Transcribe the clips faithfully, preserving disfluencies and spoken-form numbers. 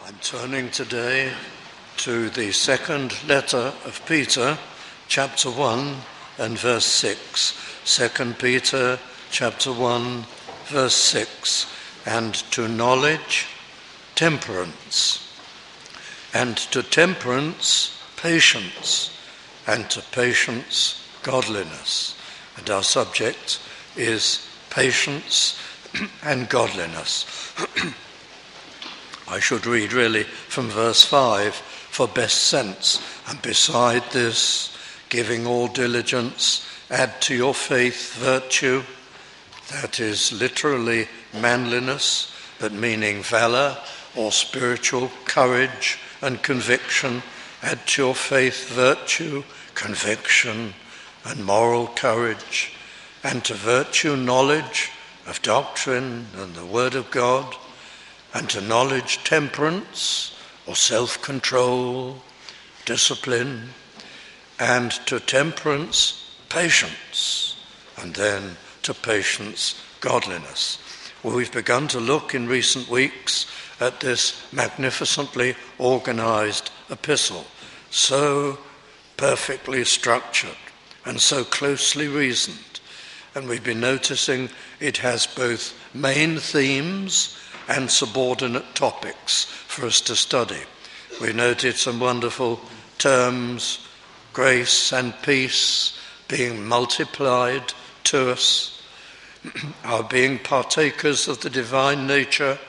I'm turning today to the second letter of Peter, chapter one and verse six. Second Peter, chapter one, verse six. And to knowledge, temperance. And to temperance, patience. And to patience, godliness. And our subject is patience and godliness. I should read really from verse five for best sense. And beside this, giving all diligence, add to your faith virtue. That is literally manliness, but meaning valor or spiritual courage and conviction. Add to your faith virtue, conviction, and moral courage. And to virtue knowledge of doctrine and the word of God. And to knowledge temperance or self-control, discipline, and to temperance patience, and then to patience godliness. Well, we've begun to look in recent weeks at this magnificently organized epistle, so perfectly structured and so closely reasoned. And we've been noticing it has both main themes and subordinate topics for us to study. We noted some wonderful terms, grace and peace being multiplied to us, our being partakers of the divine nature,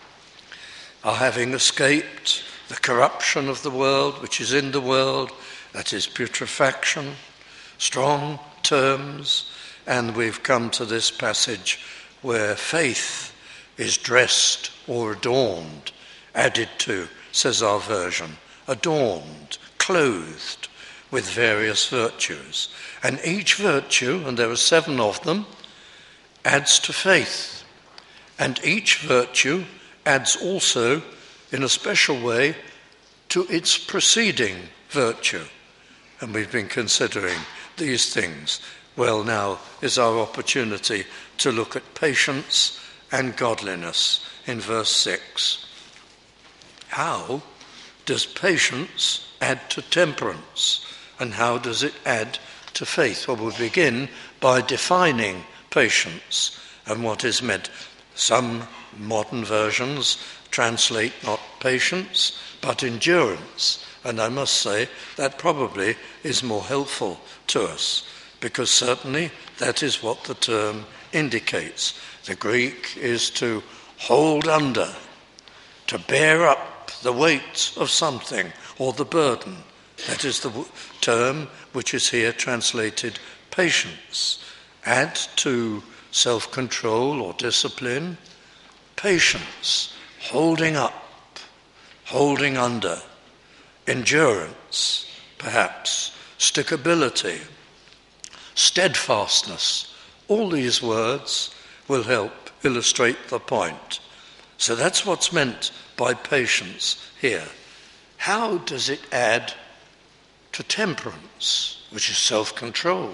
our having escaped the corruption of the world which is in the world, that is putrefaction, strong terms, and we've come to this passage where faith is dressed or adorned, added to, says our version, adorned, clothed with various virtues. And each virtue, and there are seven of them, adds to faith. And each virtue adds also, in a special way, to its preceding virtue. And we've been considering these things. Well, now is our opportunity to look at patience and godliness in verse six. How does patience add to temperance? And how does it add to faith? Well, we'll begin by defining patience and what is meant. Some modern versions translate not patience, but endurance. And I must say that probably is more helpful to us, because certainly that is what the term indicates. The Greek is to hold under, to bear up the weight of something or the burden. That is the term which is here translated patience. Add to self-control or discipline, patience, holding up, holding under, endurance, perhaps, stickability, steadfastness. All these words will help illustrate the point. So that's what's meant by patience here. How does it add to temperance, which is self-control?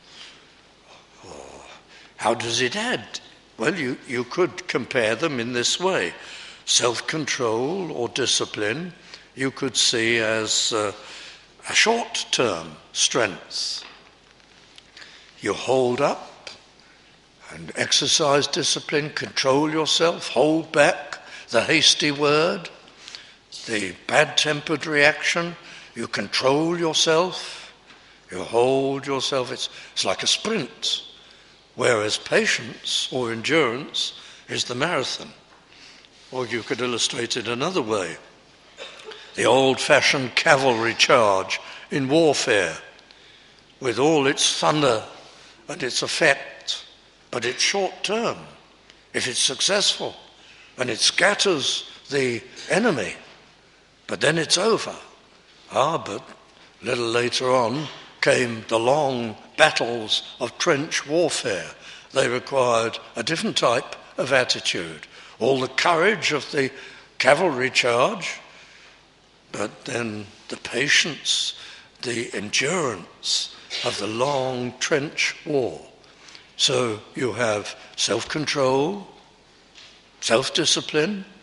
Or how does it add? Well, you, you could compare them in this way. Self-control or discipline you could see as uh, a short-term strength. You hold up and exercise discipline, control yourself, hold back the hasty word, the bad-tempered reaction. You control yourself, you hold yourself. It's, it's like a sprint, whereas patience or endurance is the marathon. Or you could illustrate it another way. The old-fashioned cavalry charge in warfare, with all its thunder and its effect, but it's short-term if it's successful, and it scatters the enemy, but then it's over. Ah, but a little later on came the long battles of trench warfare. They required a different type of attitude, all the courage of the cavalry charge, but then the patience, the endurance of the long trench war. So you have self-control, self-discipline,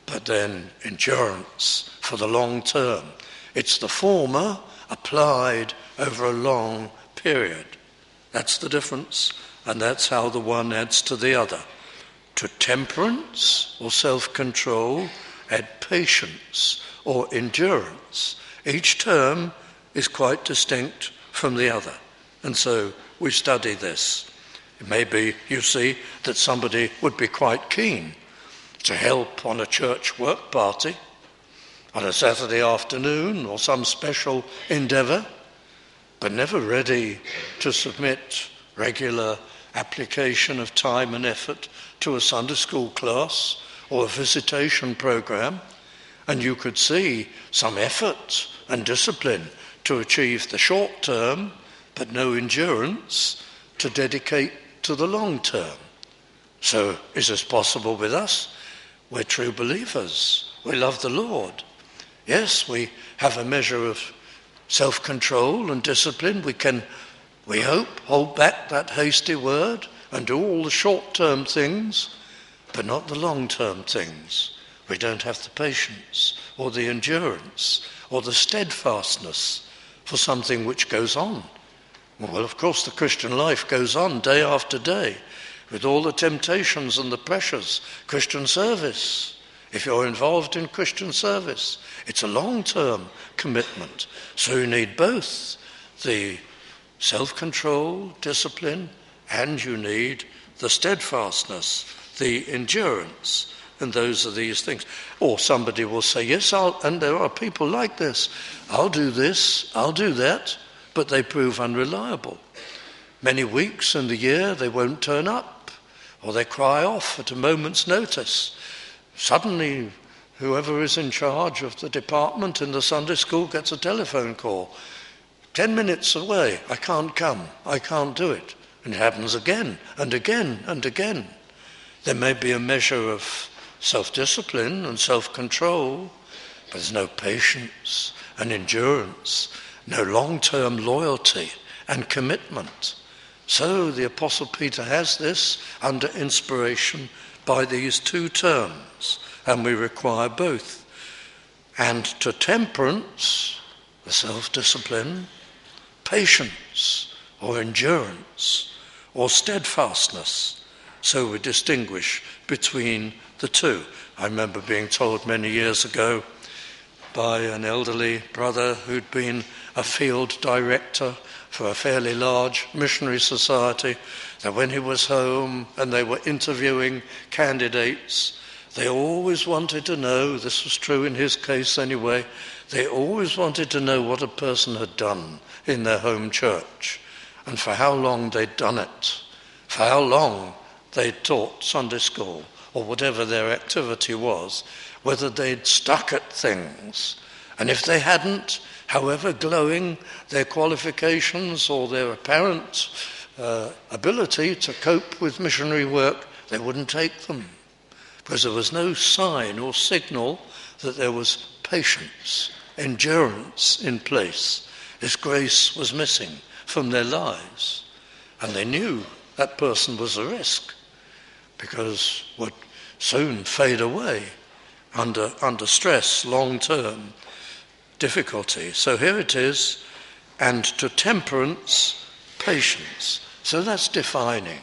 but then endurance for the long term. It's the former applied over a long period. That's the difference, and that's how the one adds to the other. To temperance or self-control, add patience or endurance. Each term is quite distinct from the other, and so we study this. It may be, you see, that somebody would be quite keen to help on a church work party, on a Saturday afternoon or some special endeavour, but never ready to submit regular application of time and effort to a Sunday school class or a visitation programme. And you could see some effort and discipline to achieve the short term, but no endurance to dedicate to the long term. So is this possible with us? We're true believers. We love the Lord. Yes, we have a measure of self-control and discipline. We can, we hope, hold back that hasty word and do all the short-term things, but not the long-term things. We don't have the patience or the endurance or the steadfastness for something which goes on. Well, of course, the Christian life goes on day after day with all the temptations and the pressures. Christian service, if you're involved in Christian service, it's a long-term commitment. So you need both the self-control, discipline, and you need the steadfastness, the endurance. And those are these things. Or somebody will say, yes, I'll, and there are people like this, I'll do this, I'll do that, but they prove unreliable. Many weeks in the year they won't turn up, or they cry off at a moment's notice. Suddenly, whoever is in charge of the department in the Sunday school gets a telephone call. Ten minutes away, I can't come, I can't do it. And it happens again and again and again. There may be a measure of self-discipline and self-control, but there's no patience and endurance, no long-term loyalty and commitment. So the Apostle Peter has this under inspiration by these two terms, and we require both. And to temperance, the self-discipline, patience or endurance or steadfastness. So we distinguish between the two. I remember being told many years ago by an elderly brother who'd been a field director for a fairly large missionary society, that when he was home and they were interviewing candidates, they always wanted to know, this was true in his case anyway, they always wanted to know what a person had done in their home church and for how long they'd done it, for how long they'd taught Sunday school or whatever their activity was, whether they'd stuck at things. And if they hadn't, however glowing their qualifications or their apparent uh, ability to cope with missionary work, they wouldn't take them, because there was no sign or signal that there was patience, endurance in place. This grace was missing from their lives, and they knew that person was a risk, because would soon fade away under under stress, long-term difficulty. So here it is, and to temperance, patience. So that's defining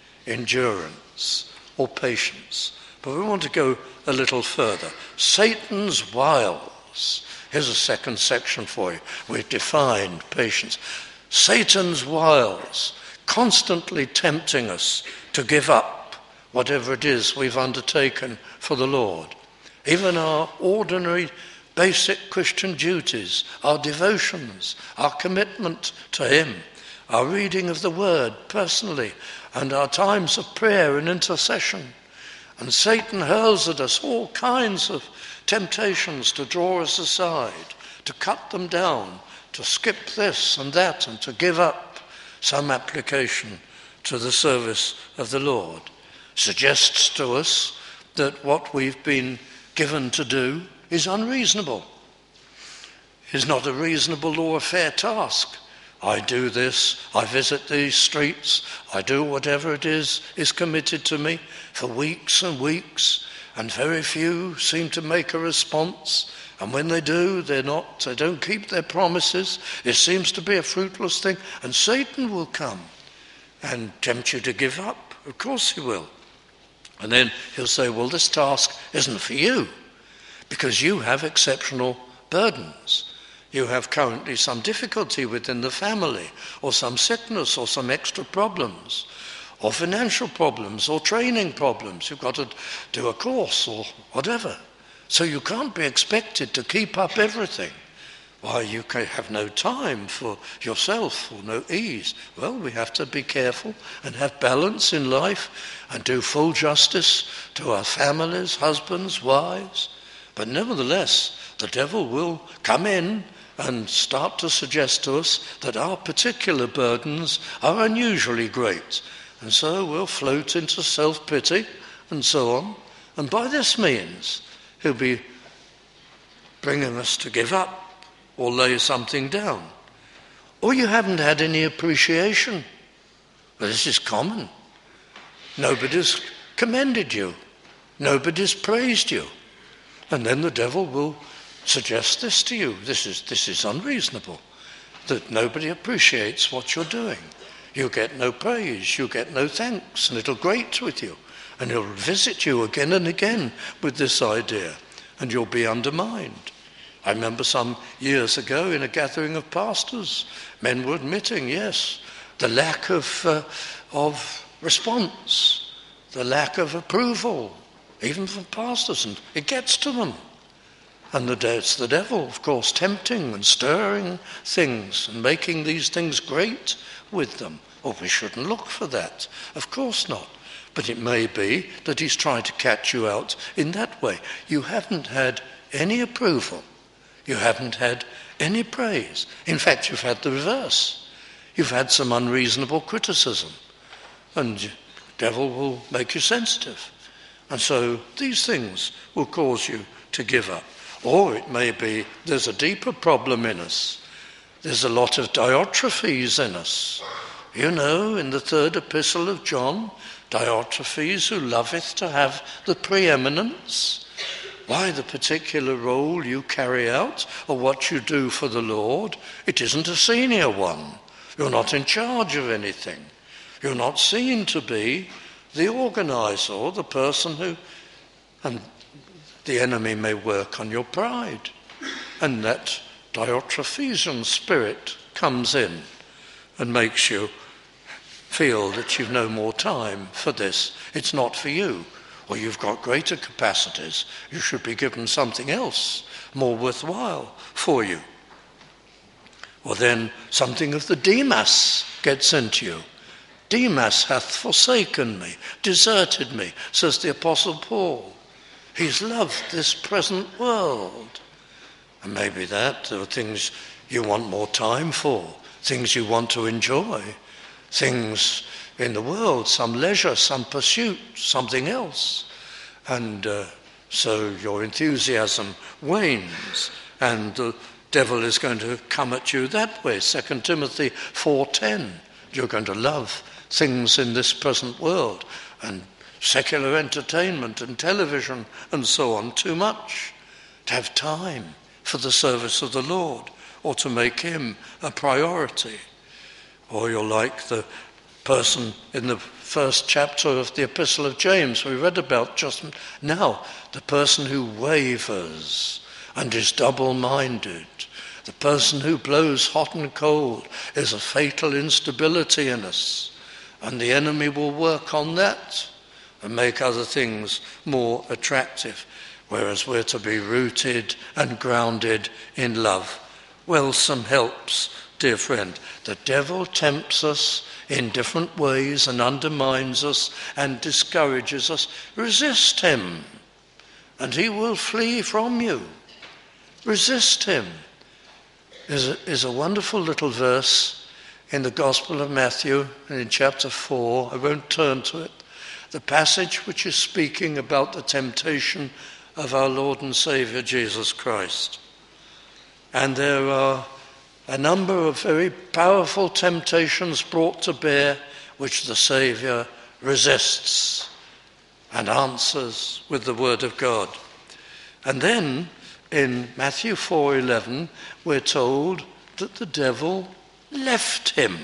endurance or patience. But we want to go a little further. Satan's wiles. Here's a second section for you. We've defined patience. Satan's wiles, constantly tempting us to give up whatever it is we've undertaken for the Lord. Even our ordinary basic Christian duties, our devotions, our commitment to him, our reading of the word personally, and our times of prayer and intercession. And Satan hurls at us all kinds of temptations to draw us aside, to cut them down, to skip this and that, and to give up some application to the service of the Lord. Suggests to us that what we've been given to do is unreasonable, is not a reasonable or a fair task. I do this, I visit these streets, I do whatever it is is committed to me for weeks and weeks, and very few seem to make a response. And when they do, they're not, they don't keep their promises. It seems to be a fruitless thing. And Satan will come and tempt you to give up. Of course he will. And then he'll say, well, this task isn't for you because you have exceptional burdens. You have currently some difficulty within the family, or some sickness, or some extra problems, or financial problems, or training problems. You've got to do a course or whatever. So you can't be expected to keep up everything. Why, you have no time for yourself or no ease. Well, we have to be careful and have balance in life and do full justice to our families, husbands, wives. But nevertheless, the devil will come in and start to suggest to us that our particular burdens are unusually great. And so we'll float into self-pity and so on. And by this means, he'll be bringing us to give up or lay something down. Or you haven't had any appreciation. Well, this is common. Nobody's commended you. Nobody's praised you. And then the devil will suggest this to you. This is, this is unreasonable, that nobody appreciates what you're doing. You get no praise, you get no thanks, and it'll grate with you. And he'll visit you again and again with this idea, and you'll be undermined. I remember some years ago in a gathering of pastors, men were admitting, yes, the lack of, uh, of response, the lack of approval, even from pastors, and it gets to them. And the, it's the devil, of course, tempting and stirring things and making these things great with them. Oh, we shouldn't look for that. Of course not. But it may be that he's trying to catch you out in that way. You haven't had any approval. You haven't had any praise. In fact, you've had the reverse. You've had some unreasonable criticism. And the devil will make you sensitive. And so these things will cause you to give up. Or it may be there's a deeper problem in us. There's a lot of Diotrephes in us. You know, in the third epistle of John, Diotrephes, who loveth to have the preeminence. Why, the particular role you carry out or what you do for the Lord, it isn't a senior one. You're not in charge of anything. You're not seen to be the organizer or the person who... And the enemy may work on your pride. And that Diotrephes spirit comes in and makes you feel that you've no more time for this. It's not for you. Or you've got greater capacities. You should be given something else more worthwhile for you. Or then something of the Demas gets into you. Demas hath forsaken me, deserted me, says the Apostle Paul. He's loved this present world. And maybe that, there are things you want more time for, things you want to enjoy, things in the world, some leisure, some pursuit, something else. And uh, so your enthusiasm wanes, and the devil is going to come at you that way. Second Timothy four ten, you're going to love things in this present world, and secular entertainment and television and so on too much, to have time for the service of the Lord, or to make him a priority. Or you're like the person in the first chapter of the Epistle of James we read about just now, the person who wavers and is double-minded, the person who blows hot and cold, is a fatal instability in us, and the enemy will work on that and make other things more attractive, whereas we're to be rooted and grounded in love. Well, some helps, dear friend. The devil tempts us in different ways and undermines us and discourages us. Resist him, and he will flee from you. Resist him. Is a, is a wonderful little verse in the Gospel of Matthew, in chapter four. I won't turn to it. The passage which is speaking about the temptation of our Lord and Saviour Jesus Christ. And there are a number of very powerful temptations brought to bear which the Saviour resists. and answers with the word of God. And then in Matthew four eleven, we're told that the devil left him.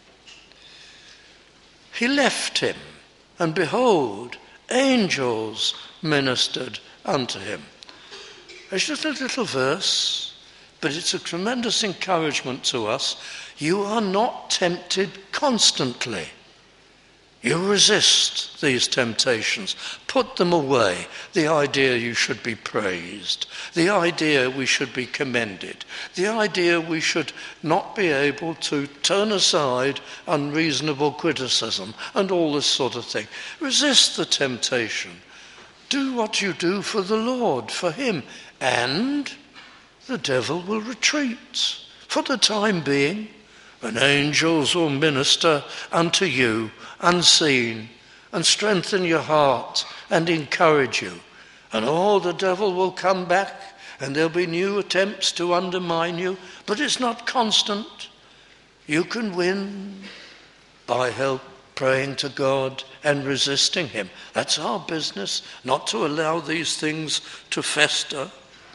He left him, and behold, angels ministered unto him. It's just a little verse, but it's a tremendous encouragement to us. You are not tempted constantly. You resist these temptations. Put them away. The idea you should be praised. The idea we should be commended. The idea we should not be able to turn aside unreasonable criticism and all this sort of thing. Resist the temptation. Do what you do for the Lord, for him, and the devil will retreat for the time being, and angels will minister unto you unseen and strengthen your heart and encourage you. And all the devil will come back and there'll be new attempts to undermine you, but it's not constant. You can win by help praying to God and resisting him. That's our business, not to allow these things to fester.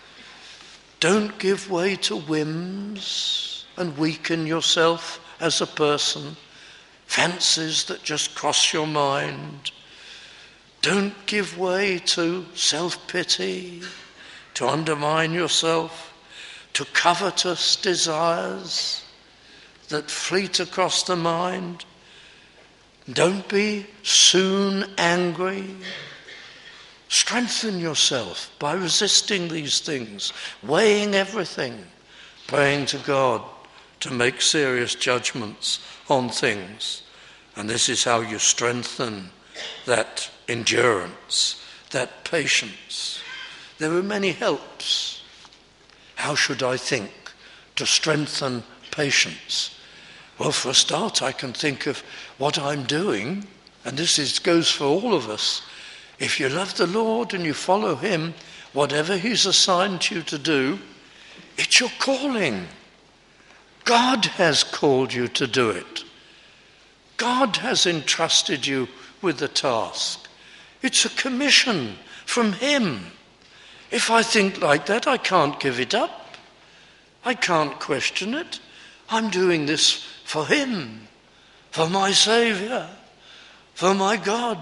Don't give way to whims and weaken yourself as a person. Fancies that just cross your mind. Don't give way to self-pity, to undermine yourself, to covetous desires that fleet across the mind. Don't be soon angry. Strengthen yourself by resisting these things, weighing everything, praying to God to make serious judgments on things. And this is how you strengthen that endurance, that patience. There are many helps. How should I think to strengthen patience? Well, for a start, I can think of what I'm doing, and this is, goes for all of us. If you love the Lord and you follow him, whatever he's assigned you to do, it's your calling. God has called you to do it. God has entrusted you with the task. It's a commission from him. If I think like that, I can't give it up. I can't question it. I'm doing this for him, for my Saviour, for my God.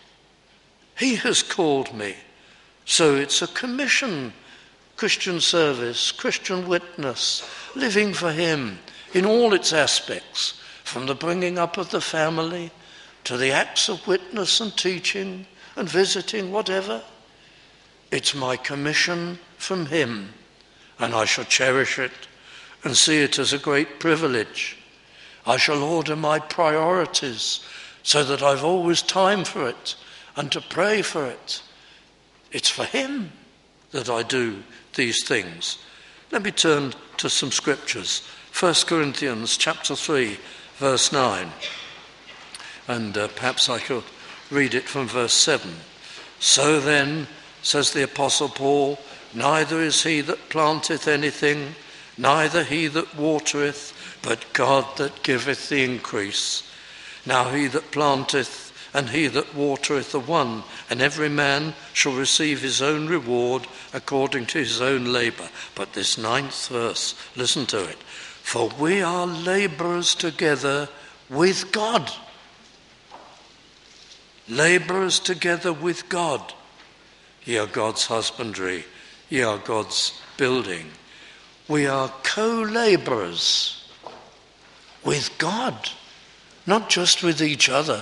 He has called me. So it's a commission. Christian service, Christian witness, living for him in all its aspects, from the bringing up of the family to the acts of witness and teaching and visiting, whatever. It's my commission from him, and I shall cherish it and see it as a great privilege. I shall order my priorities so that I've always time for it and to pray for it. It's for him that I do these things. Let me turn to some scriptures. First Corinthians chapter three, verse nine. And uh, perhaps I could read it from verse seven. So then, says the Apostle Paul, neither is he that planteth anything, neither he that watereth, but God that giveth the increase. Now he that planteth and he that watereth are one, and every man shall receive his own reward according to his own labour. But this ninth verse, listen to it. For we are labourers together with God. Labourers together with God. Ye are God's husbandry, ye are God's building. We are co-labourers with God, not just with each other.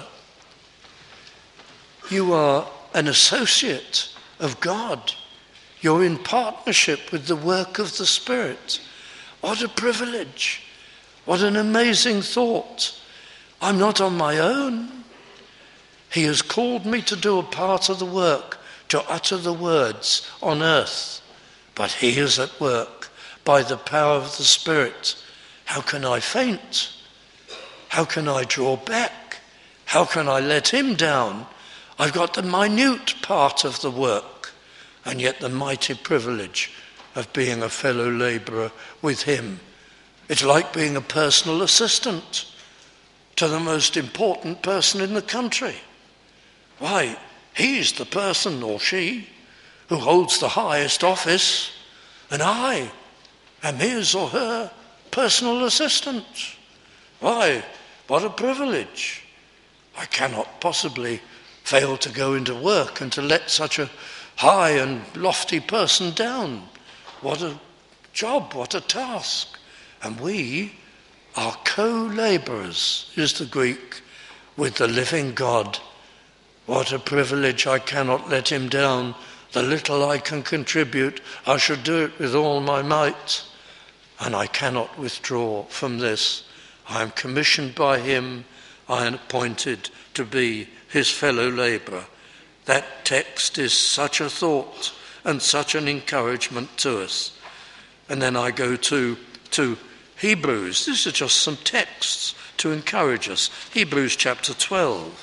You are an associate of God. You're in partnership with the work of the Spirit. What a privilege. What an amazing thought. I'm not on my own. He has called me to do a part of the work, to utter the words on earth. But he is at work by the power of the Spirit. How can I faint? How can I draw back? How can I let him down? I've got the minute part of the work, and yet the mighty privilege of being a fellow labourer with him. It's like being a personal assistant to the most important person in the country. Why? He's the person, or she, who holds the highest office, and I am his or her personal assistant. Why, what a privilege. I cannot possibly fail to go into work and to let such a high and lofty person down. What a job, what a task. And we are co-labourers, is the Greek, with the living God. What a privilege. I cannot let him down. The little I can contribute, I should do it with all my might. And I cannot withdraw from this. I am commissioned by him. I am appointed to be his fellow labourer. That text is such a thought and such an encouragement to us. And then I go to, to Hebrews. These are just some texts to encourage us. Hebrews chapter twelve.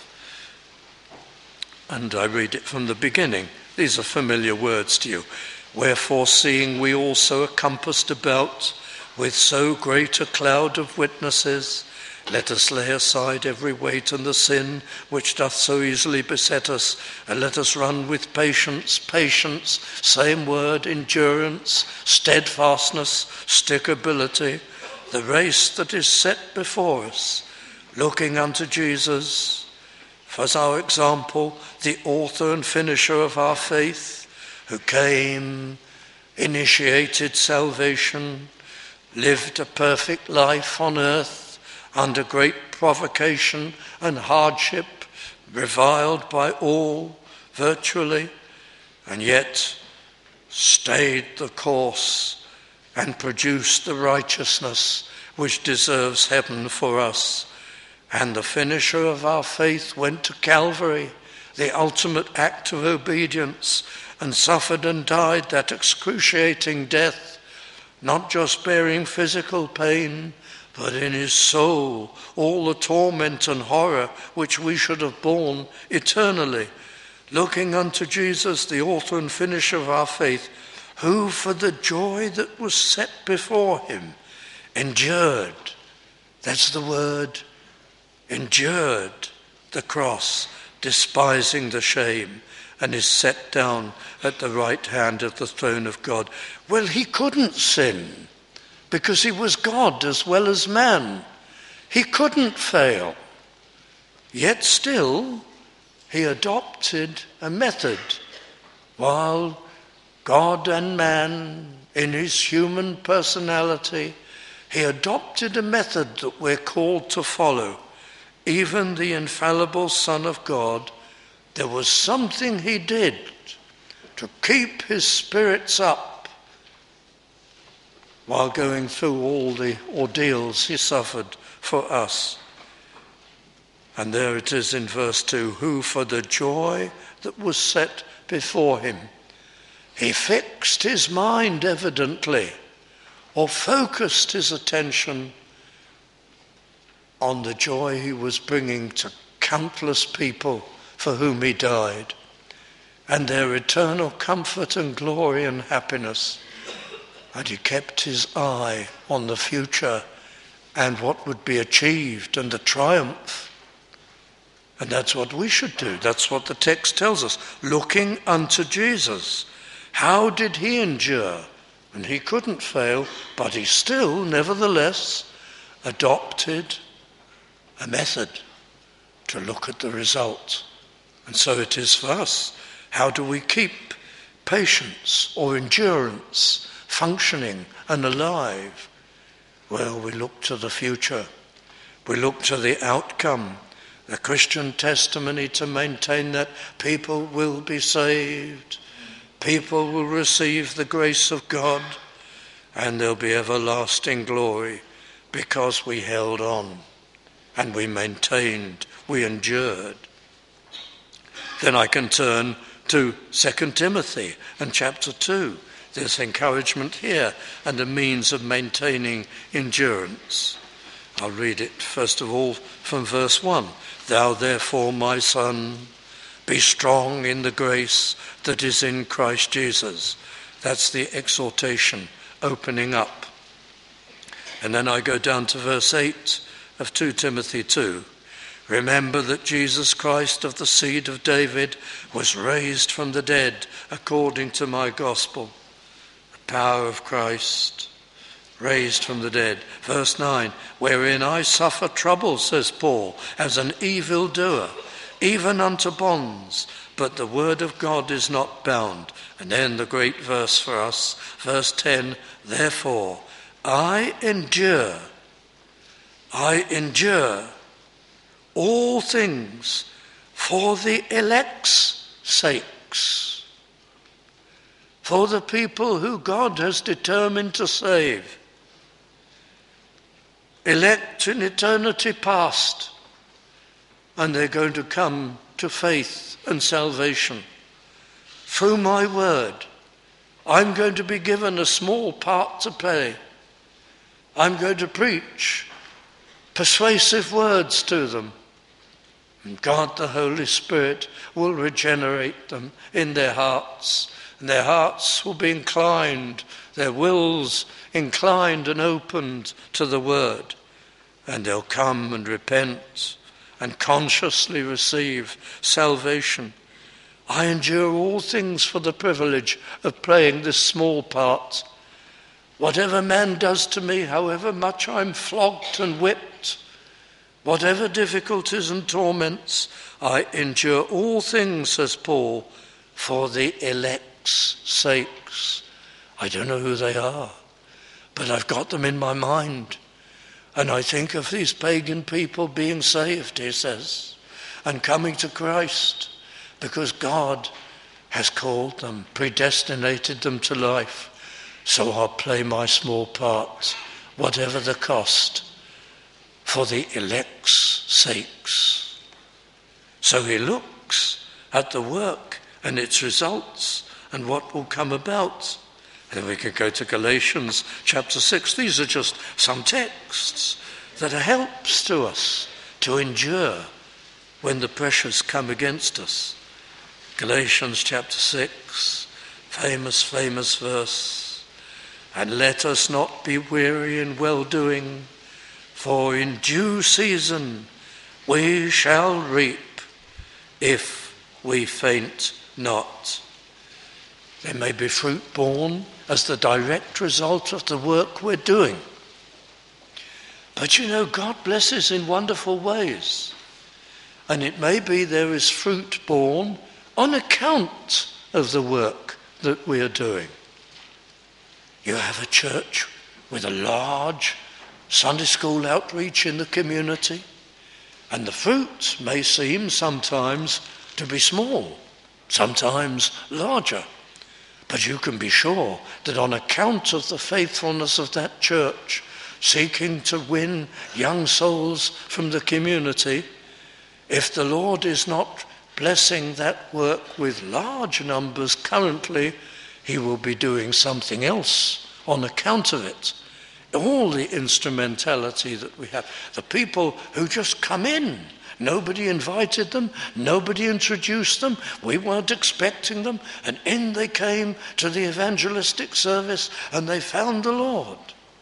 And I read it from the beginning. These are familiar words to you. Wherefore, seeing we also are compassed about with so great a cloud of witnesses, let us lay aside every weight and the sin which doth so easily beset us, and let us run with patience, patience, same word, endurance, steadfastness, stickability, the race that is set before us, looking unto Jesus, as our example, the author and finisher of our faith, who came, initiated salvation, lived a perfect life on earth, under great provocation and hardship, reviled by all virtually, and yet stayed the course and produced the righteousness which deserves heaven for us. And the finisher of our faith went to Calvary, the ultimate act of obedience, and suffered and died that excruciating death, not just bearing physical pain, but in his soul all the torment and horror which we should have borne eternally, looking unto Jesus, the author and finisher of our faith, who for the joy that was set before him endured, that's the word, endured the cross, despising the shame, and is set down at the right hand of the throne of God. Well, he couldn't sin, because he was God as well as man. He couldn't fail. Yet still, he adopted a method. While God and man, in his human personality, he adopted a method that we're called to follow. Even the infallible Son of God, there was something he did to keep his spirits up while going through all the ordeals he suffered for us. And there it is in verse two, who for the joy that was set before him, he fixed his mind evidently, or focused his attention on the joy he was bringing to countless people for whom he died, and their eternal comfort and glory and happiness. And he kept his eye on the future and what would be achieved and the triumph. And that's what we should do. That's what the text tells us. Looking unto Jesus. How did he endure? And he couldn't fail, but he still, nevertheless, adopted a method to look at the result. And so it is for us. How do we keep patience or endurance functioning and alive? Well, we look to the future. We look to the outcome, the Christian testimony to maintain that people will be saved, people will receive the grace of God, and there'll be everlasting glory because we held on and we maintained, we endured. Then I can turn to Second Timothy and chapter two. There's encouragement here and a means of maintaining endurance. I'll read it first of all from verse one. Thou therefore, my son, be strong in the grace that is in Christ Jesus. That's the exhortation, opening up. And then I go down to verse eight of Second Timothy two. Remember that Jesus Christ of the seed of David was raised from the dead according to my gospel. The power of Christ, raised from the dead. Verse nine, wherein I suffer trouble, says Paul, as an evildoer, even unto bonds, but the word of God is not bound. And then the great verse for us, verse ten, therefore I endure, I endure all things for the elect's sakes, for the people who God has determined to save. Elect in eternity past, and they're going to come to faith and salvation. Through my word, I'm going to be given a small part to play. I'm going to preach persuasive words to them. And God the Holy Spirit will regenerate them in their hearts. And their hearts will be inclined, their wills inclined and opened to the word. And they'll come and repent and consciously receive salvation. I endure all things for the privilege of playing this small part. Whatever man does to me, however much I'm flogged and whipped, whatever difficulties and torments, I endure all things, says Paul, for the elect's sakes. I don't know who they are, but I've got them in my mind. And I think of these pagan people being saved, he says, and coming to Christ, because God has called them, predestinated them to life. So I'll play my small part, whatever the cost, for the elect's sakes. So he looks at the work and its results and what will come about. And we could go to Galatians chapter six. These are just some texts that are helps to us to endure when the pressures come against us. Galatians chapter six, famous, famous verse. And let us not be weary in well-doing, for in due season we shall reap if we faint not. There may be fruit born as the direct result of the work we're doing. But you know, God blesses in wonderful ways. And it may be there is fruit born on account of the work that we are doing. You have a church with a large Sunday school outreach in the community, and the fruit may seem sometimes to be small, sometimes larger. But you can be sure that on account of the faithfulness of that church, seeking to win young souls from the community, if the Lord is not blessing that work with large numbers currently, he will be doing something else on account of it. All the instrumentality that we have, the people who just come in, nobody invited them, nobody introduced them, we weren't expecting them, and in they came to the evangelistic service and they found the Lord.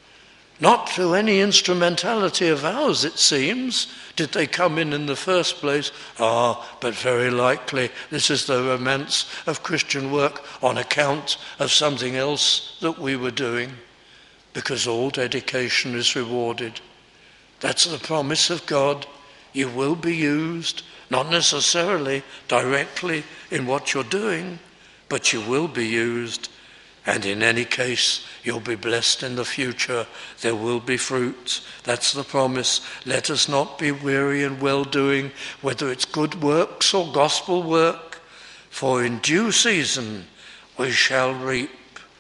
Not through any instrumentality of ours, it seems, did they come in in the first place. Ah, but very likely this is the romance of Christian work on account of something else that we were doing, because all dedication is rewarded. That's the promise of God. You will be used, not necessarily directly in what you're doing, but you will be used. And in any case, you'll be blessed in the future. There will be fruit. That's the promise. Let us not be weary in well-doing, whether it's good works or gospel work. For in due season we shall reap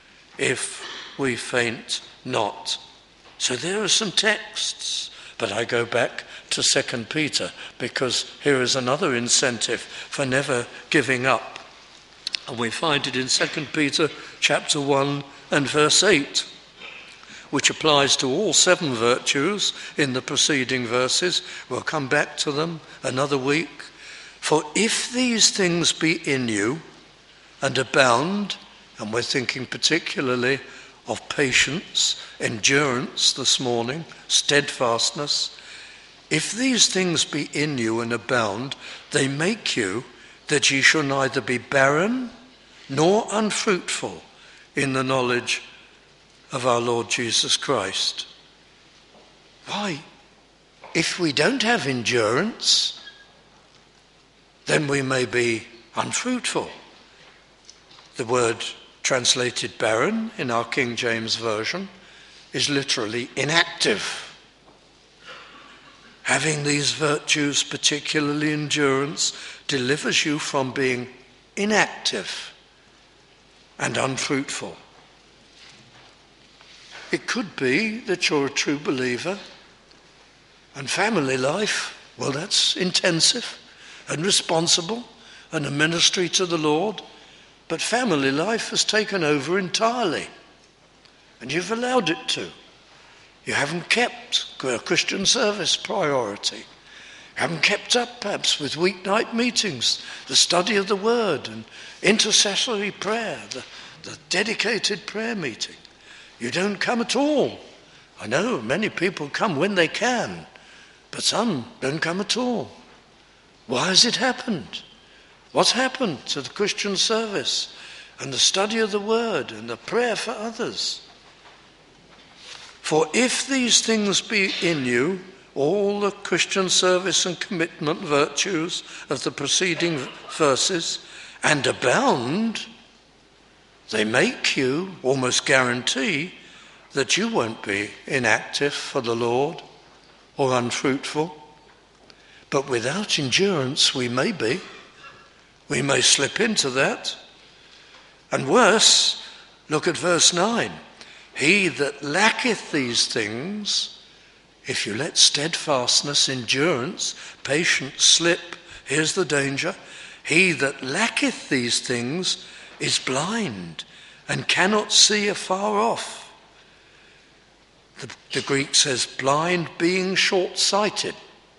if we faint not. So there are some texts, but I go back to Second Peter, because here is another incentive for never giving up. And we find it in Second Peter chapter one and verse eight, which applies to all seven virtues in the preceding verses. We'll come back to them another week. For if these things be in you and abound, and we're thinking particularly of patience, endurance this morning, steadfastness, if these things be in you and abound, they make you that ye shall neither be barren nor unfruitful in the knowledge of our Lord Jesus Christ. Why? If we don't have endurance, then we may be unfruitful. The word translated barren in our King James Version is literally inactive. Having these virtues, particularly endurance, delivers you from being inactive and unfruitful. It could be that you're a true believer, and family life, well, that's intensive and responsible and a ministry to the Lord, but family life has taken over entirely, and you've allowed it to. You haven't kept Christian service priority. You haven't kept up, perhaps, with weeknight meetings, the study of the Word and intercessory prayer, the, the dedicated prayer meeting. You don't come at all. I know many people come when they can, but some don't come at all. Why has it happened? What's happened to the Christian service and the study of the Word and the prayer for others? For if these things be in you, all the Christian service and commitment virtues of the preceding verses, and abound, they make you, almost guarantee, that you won't be inactive for the Lord or unfruitful. But without endurance, we may be. We may slip into that. And worse, look at verse nine. He that lacketh these things, if you let steadfastness, endurance, patience slip, here's the danger. He that lacketh these things is blind and cannot see afar off. The, the Greek says blind being short-sighted.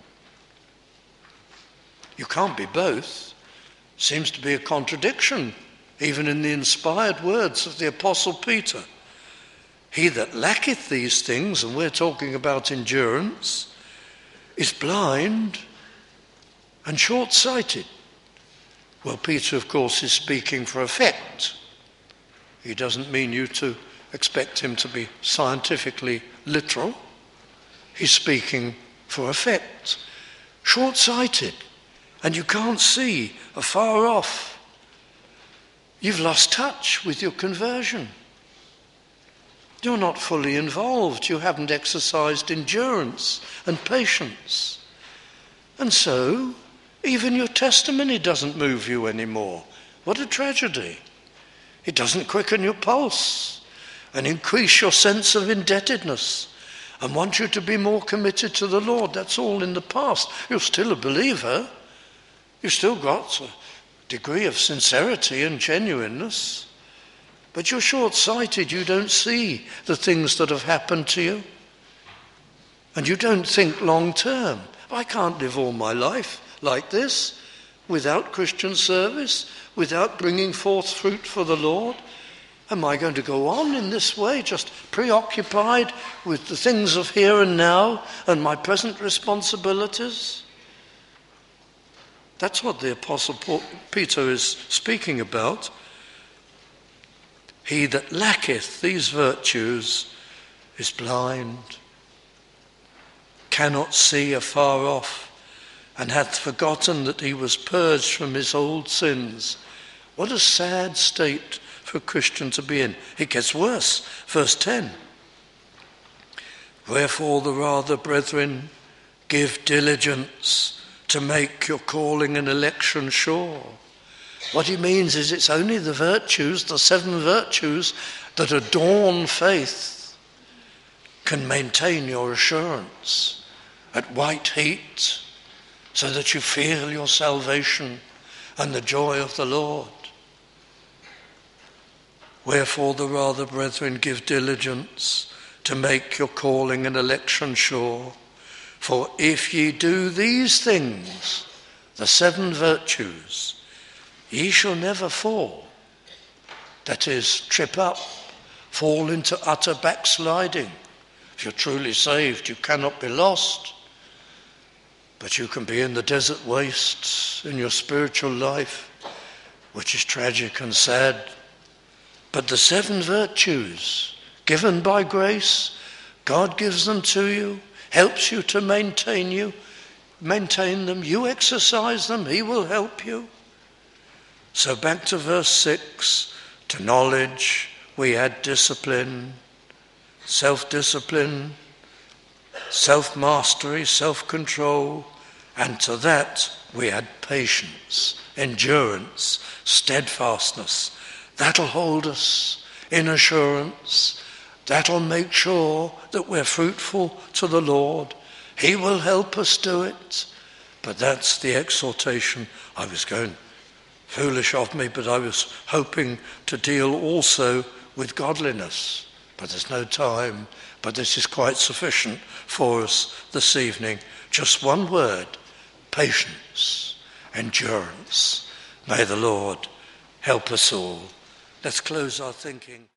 You can't be both. Seems to be a contradiction, even in the inspired words of the Apostle Peter. He that lacketh these things, and we're talking about endurance, is blind and short-sighted. Well, Peter, of course, is speaking for effect. He doesn't mean you to expect him to be scientifically literal. He's speaking for effect. Short-sighted, and you can't see afar off. You've lost touch with your conversion. You're not fully involved. You haven't exercised endurance and patience. And so, even your testimony doesn't move you anymore. What a tragedy. It doesn't quicken your pulse and increase your sense of indebtedness and want you to be more committed to the Lord. That's all in the past. You're still a believer. You've still got a degree of sincerity and genuineness. But you're short-sighted. You don't see the things that have happened to you. And you don't think long-term. I can't live all my life like this without Christian service, without bringing forth fruit for the Lord. Am I going to go on in this way, just preoccupied with the things of here and now and my present responsibilities? That's what the Apostle Paul, Peter is speaking about. He that lacketh these virtues is blind, cannot see afar off, and hath forgotten that he was purged from his old sins. What a sad state for a Christian to be in. It gets worse. Verse ten. Wherefore the rather, brethren, give diligence to make your calling and election sure. What he means is it's only the virtues, the seven virtues that adorn faith can maintain your assurance at white heat so that you feel your salvation and the joy of the Lord. Wherefore the rather, brethren, give diligence to make your calling and election sure. For if ye do these things, the seven virtues, ye shall never fall. That is, trip up, fall into utter backsliding. If you're truly saved, you cannot be lost. But you can be in the desert wastes in your spiritual life, which is tragic and sad. But the seven virtues given by grace, God gives them to you, helps you to maintain you, maintain them. You exercise them, he will help you. So back to verse six, to knowledge we add discipline, self-discipline, self-mastery, self-control, and to that we add patience, endurance, steadfastness. That'll hold us in assurance. That'll make sure that we're fruitful to the Lord. He will help us do it. But that's the exhortation. I was going, foolish of me, but I was hoping to deal also with godliness. But there's no time. But this is quite sufficient for us this evening. Just one word: patience, endurance. May the Lord help us all. Let's close our thinking.